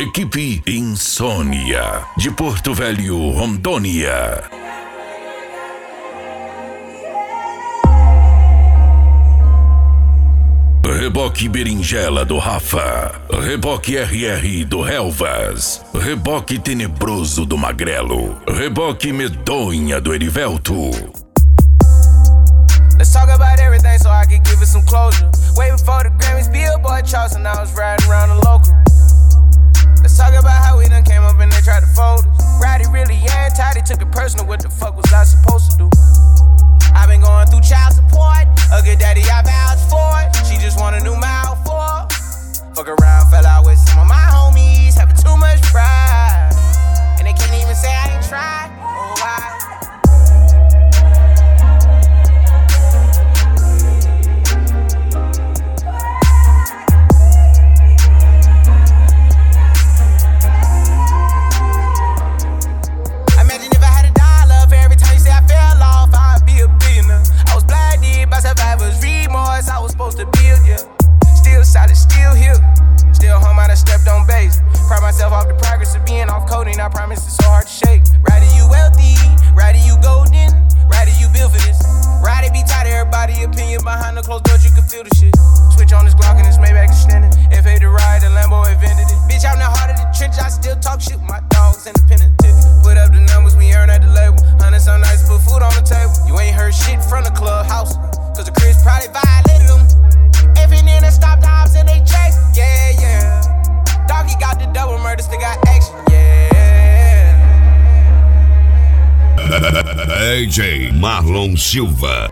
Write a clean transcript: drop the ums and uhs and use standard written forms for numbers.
Equipe Insônia, de Porto Velho, Rondônia. Reboque Berinjela do Rafa, reboque RR do Helvas, reboque Tenebroso do Magrelo, reboque Medonha do Erivelto. Let's talk about everything so I can give it some closure. Way before the Grammys, Billboard charts, and I was riding around the local. Let's talk about how we done came up and they tried to fold us. Roddy really anti, they took it personal. What the fuck was I supposed to do? I've been going through child support. A good daddy, I vouched for it. She just want a new mouth for. Fuck around, fell out with some of my homies, having too much pride, and they can't even say I ain't tried. Oh, why? I was supposed to build, yeah. Still solid, still here. Still home, I done stepped on base. Pride myself off the progress of being off coding. I promise it's so hard to shake. Rather you wealthy, rather you golden, rather you built for this. Rather be tight of everybody opinion behind the closed doors, you can feel the shit. Switch on this Glock and this Maybach extended. FA to ride, the Lambo invented it. Bitch, I'm the heart of the trench, I still talk shit with my dogs independent too. Put up the numbers, we earn at the label. 100 some nights, put food on the table. You ain't heard shit from the clubhouse, cause the Chris probably violated them. Every nigga stopped the hops and they chase. Yeah, yeah. Doggy got the double murder, still got action. Yeah. AJ Marlon Silva.